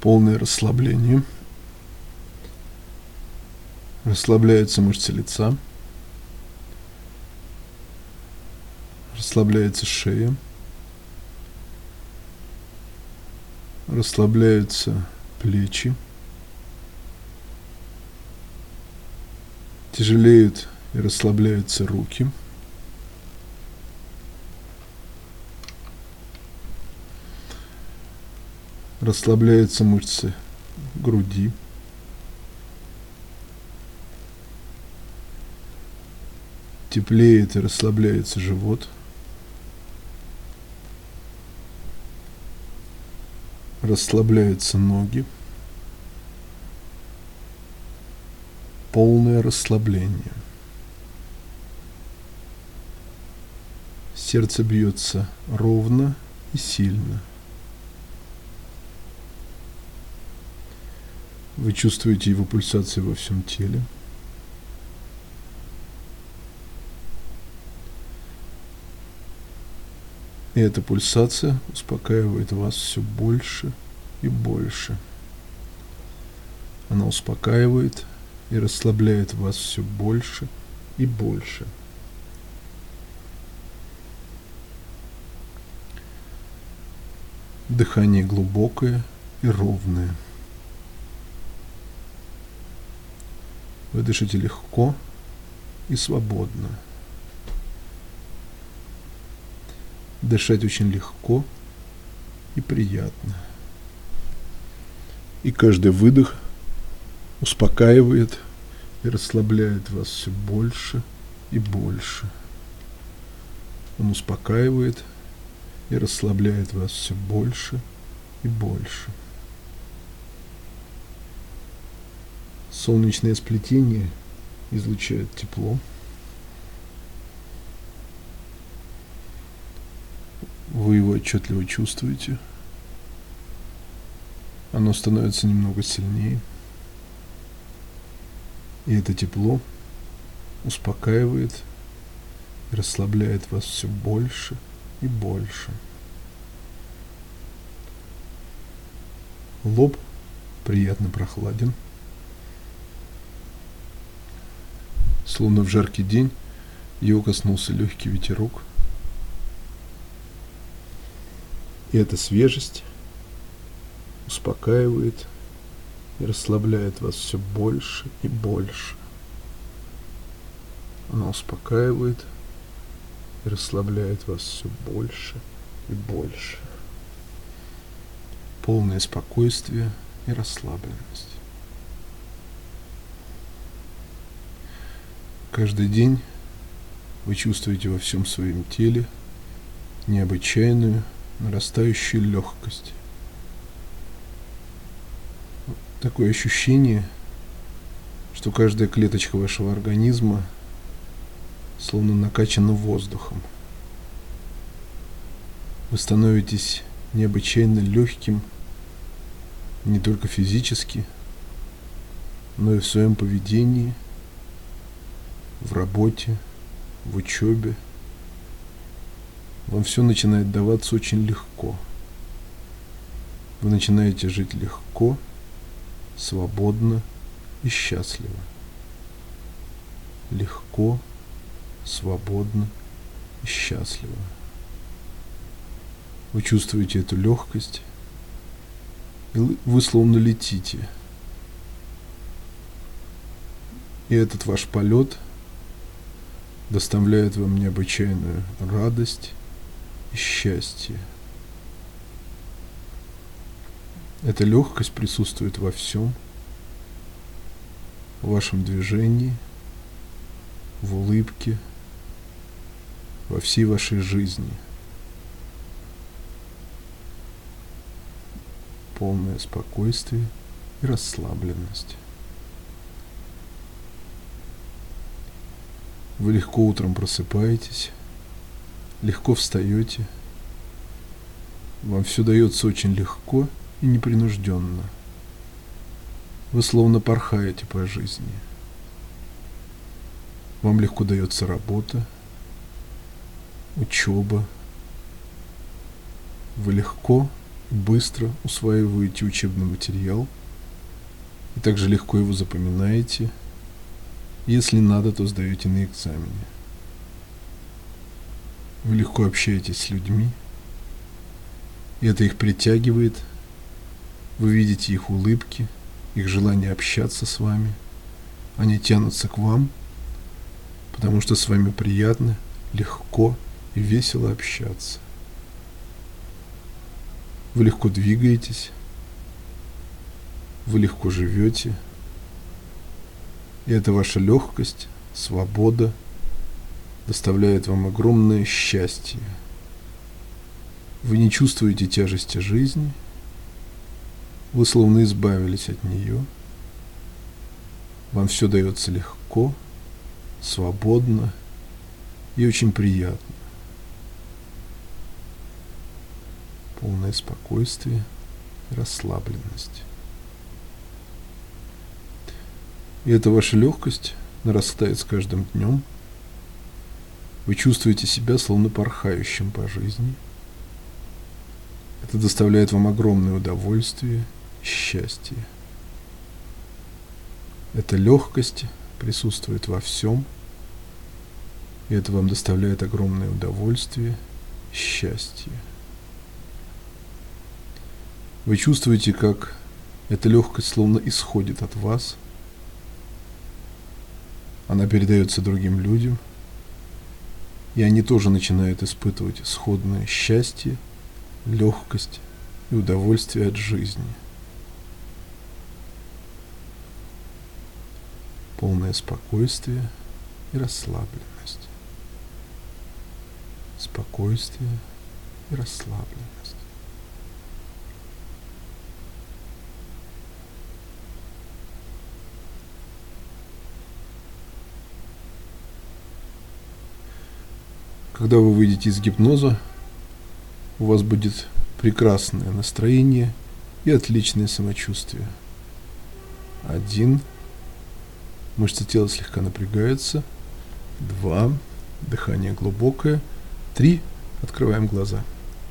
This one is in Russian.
полное расслабление. Расслабляются мышцы лица, расслабляется шея, расслабляются плечи, тяжелеют и расслабляются руки, расслабляются мышцы груди, теплеет и расслабляется живот, расслабляются ноги, полное расслабление. Сердце бьется ровно и сильно. Вы чувствуете его пульсацию во всем теле. И эта пульсация успокаивает вас все больше и больше. Она успокаивает и расслабляет вас все больше и больше. Дыхание глубокое и ровное. Вы дышите легко и свободно. Дышать очень легко и приятно. И каждый выдох успокаивает и расслабляет вас все больше и больше. Он успокаивает и расслабляет вас все больше и больше. Солнечное сплетение излучает тепло. Вы его отчетливо чувствуете. Оно становится немного сильнее. И это тепло успокаивает и расслабляет вас все больше и больше. Лоб приятно прохладен. Словно в жаркий день его коснулся легкий ветерок. И эта свежесть успокаивает и расслабляет вас все больше и больше. Она успокаивает и расслабляет вас все больше и больше. Полное спокойствие и расслабленность. Каждый день вы чувствуете во всем своем теле необычайную нарастающую легкость. Такое ощущение, что каждая клеточка вашего организма словно накачана воздухом. Вы становитесь необычайно легким не только физически, но и в своем поведении, в работе, в учебе. Вам все начинает даваться очень легко. Вы начинаете жить легко, свободно и счастливо. Легко, свободно и счастливо. Вы чувствуете эту легкость, и вы словно летите. И этот ваш полет доставляет вам необычайную радость и счастье. Эта легкость присутствует во всем, в вашем движении, в улыбке, во всей вашей жизни. Полное спокойствие и расслабленность. Вы легко утром просыпаетесь, легко встаете. Вам все дается очень легко и непринужденно. Вы словно порхаете по жизни. Вам легко дается работа, учеба. Вы легко быстро усваиваете учебный материал и также легко его запоминаете. Если надо, то сдаете на экзамене. Вы легко общаетесь с людьми, и это их притягивает. Вы видите их улыбки, их желание общаться с вами. Они тянутся к вам, потому что с вами приятно, легко и весело общаться. Вы легко двигаетесь, вы легко живете, и эта ваша легкость, свобода доставляет вам огромное счастье. Вы не чувствуете тяжести жизни, вы словно избавились от нее, вам все дается легко, свободно и очень приятно. Полное спокойствие и расслабленность. И эта ваша легкость нарастает с каждым днем. Вы чувствуете себя словно порхающим по жизни. Это доставляет вам огромное удовольствие и счастье. Эта легкость присутствует во всем, и это вам доставляет огромное удовольствие и счастье. Вы чувствуете, как эта легкость словно исходит от вас. Она передается другим людям, и они тоже начинают испытывать сходное счастье, легкость и удовольствие от жизни. Полное спокойствие и расслабленность. Спокойствие и расслабленность. Когда вы выйдете из гипноза, у вас будет прекрасное настроение и отличное самочувствие. 1. Мышцы тела слегка напрягаются. 2. Дыхание глубокое. 3. Открываем глаза.